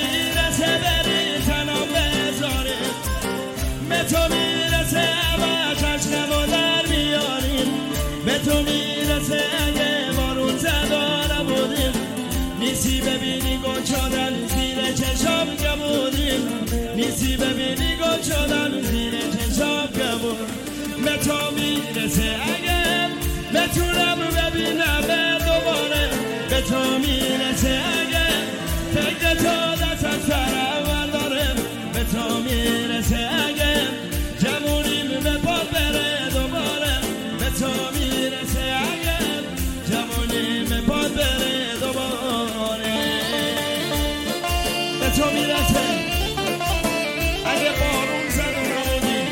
میرسه بری تنم بذاری، به تو میرسه و چشمو در بیاریم، به تو میرسه اگه بارون زدا نبودیم، نیستی ببینی گل شدن زیر چشام گمودیم، نیستی ببینی گل شدن زیر چشام گمود. به تو میرسه اگه بتونم ببینم دوباره، به تو میرسه اگه فکر تو دست از سرم برداره، به تو میرسه اگه جمونیم به پا بره دوباره، به تو میرسه اگه جمونیم به پا بره دوباره، به تو میرسه اگه بارون زد و نبودی.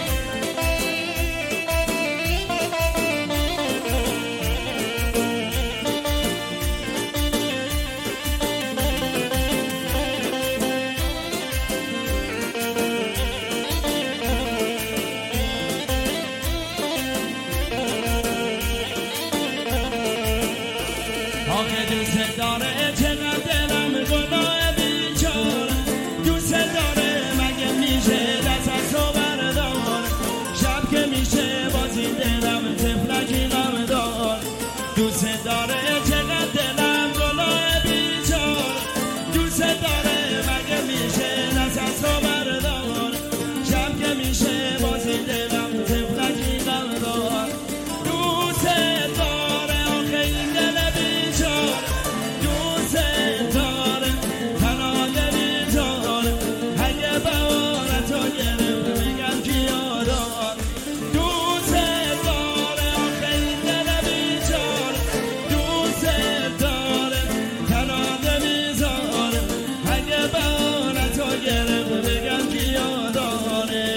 آخه دوست داره چقدر دلم گناه بیچاره، دوست داره مگه میشه دست از تو بردار، شب که میشه بازی دلم تفلکی غم دار، دوست داره چقدر دلم گناه بیچاره، دوست داره مگه میشه دست از تو بردار، شب که میشه بازی دلم تفلکی غم دار، دوست داره آخه این دل بیچاره، دوست داره تنها دلی داره، اگه بهار تو گرفت بگم کیا دار، دوست داره آخه این دل بیچاره، دوست داره تنها دلی داره، اگه بهار تو گرفت بگم کیا داره،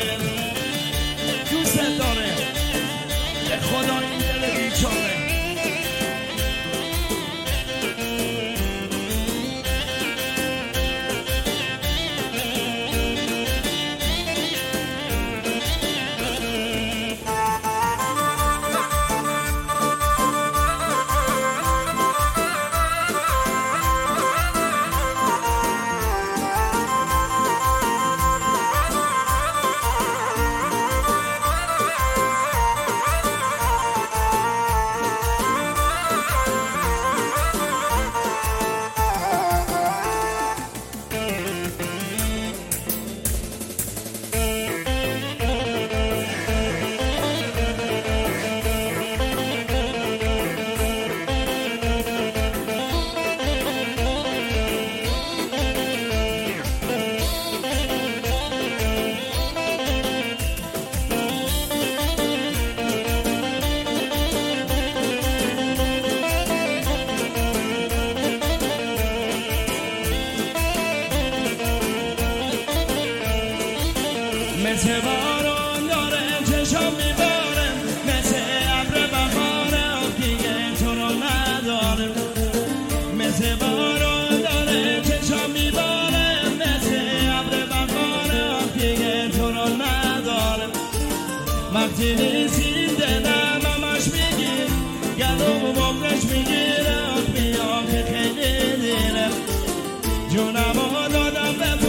دوست داره به خدا این دل بیچاره. مثل بارون داره چشم میباره، مثل ابر بهاره دیگه تو رو نداره، مثل بارون داره چشم میباره، مثل ابر بهاره دیگه تو رو نداره، وقتی نیستی دلم همش میگیر، گلوم بغرش میگیره بیا که خیلی دیره، جونمو دادم به